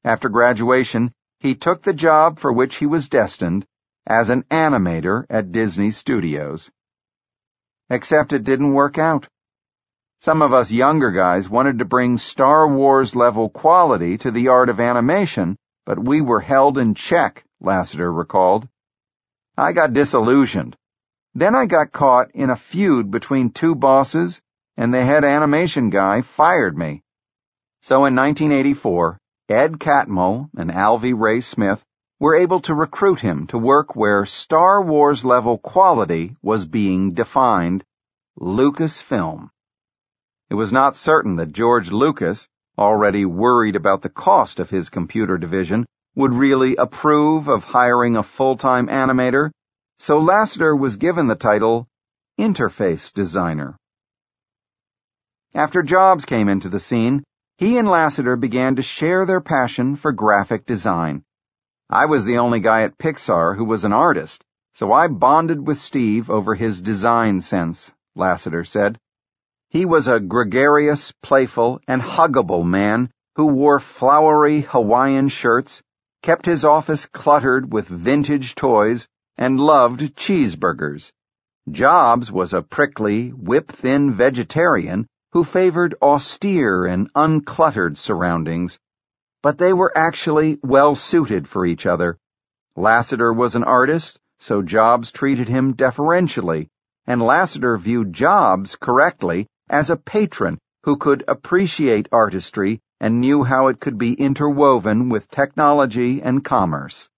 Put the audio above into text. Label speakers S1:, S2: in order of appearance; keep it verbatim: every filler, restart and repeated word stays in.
S1: After graduation, he took the job for which he was destined as an animator at Disney Studios. Except it didn't work out. Some of us younger guys wanted to bring Star Wars-level quality to the art of animation, but we were held in check, Lasseter recalled. I got disillusioned. Then I got caught in a feud between two bosses, and the head animation guy fired me. So in nineteen eighty-four, Ed Catmull and Alvy Ray Smith were able to recruit him to work where Star Wars-level quality was being defined, Lucasfilm. It was not certain that George Lucas, already worried about the cost of his computer division, would really approve of hiring a full-time animator, so Lasseter was given the title Interface Designer. After Jobs came into the scene, he and Lasseter began to share their passion for graphic design. I was the only guy at Pixar who was an artist, so I bonded with Steve over his design sense, Lasseter said. He was a gregarious, playful, and huggable man who wore flowery Hawaiian shirts, kept his office cluttered with vintage toys, and loved cheeseburgers. Jobs was a prickly, whip-thin vegetarian who favored austere and uncluttered surroundings, but they were actually well-suited for each other. Lasseter was an artist, so Jobs treated him deferentially, and Lasseter viewed Jobs correctly as a patron who could appreciate artistry and knew how it could be interwoven with technology and commerce.